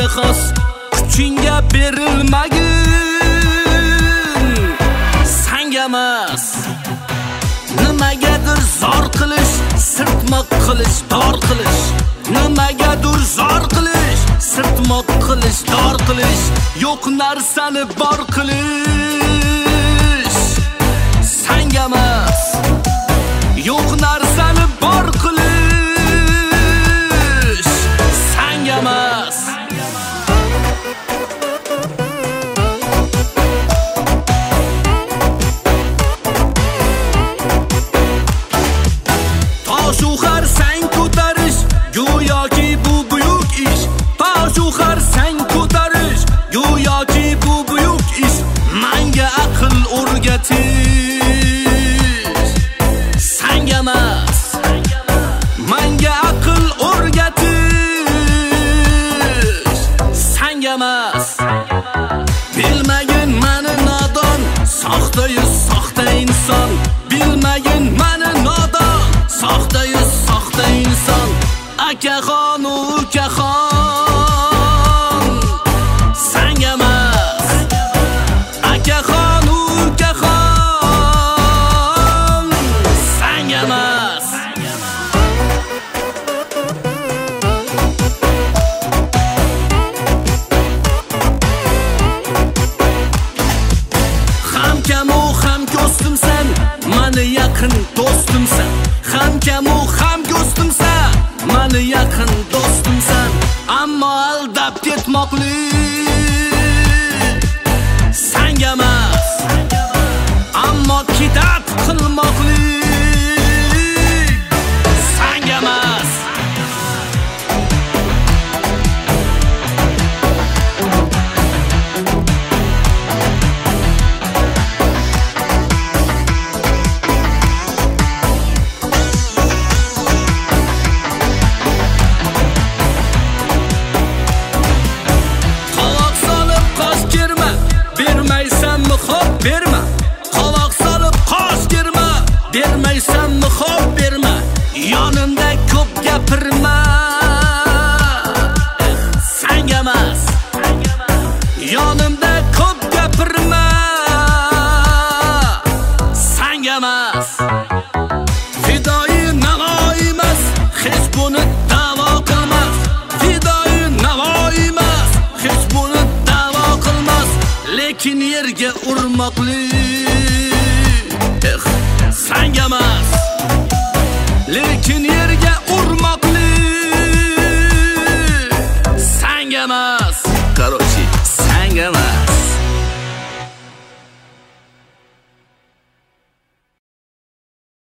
xos kuchingga berilmagin sanga emas. Nimagadir zor qilish, sirtmoq qilish, dor qilish. Nimagadir zor qilish, sirtmoq qilish, dor qilish. Yo'q narsani bor qilish sanga emas. Yo'q narsani bor qilish sanga emas. Toshu qarsang ko'tarish, go'yoki bu buyuk ish. Toshu qarsang ko'tarish, go'yoki bu buyuk ish. Menga aql o'rgatish sanga emas. Menga aql o'rgatish sanga emas. Bilmagin meni nodon, soxta-yu soxta inson. Bilmagin meni nodon, soxta-yu soxta inson. Akaxon u ukaxon sanga emas. Akaxon u ukaxon sanga emas. Hamkamu ham ko'stimsan, meni yaqin do'stimsan. Hamkamu ham ko'stimsan, meni yaqin do'stimsan. Ammo aldab ketmoqlik sanga emas. Ammo kitob qilmoqlik sanga emas. Bermaysanmi xo'p berma. Qovoq solib qosh germa. Bermaysanmi xo'p berma. Yonimda ko'p gapirma sanga emas. Yonimda ko'p gapirma sanga emas. Fidoyi Navoiy emas, hech buni da'vo qilmas. Fidoyi Navoiy emas, hech buni da'vo qilmas. Lekin yerga urmoqlik sanga emas. Lekin yerga urmoqlik sanga emas. Короче, sanga emas.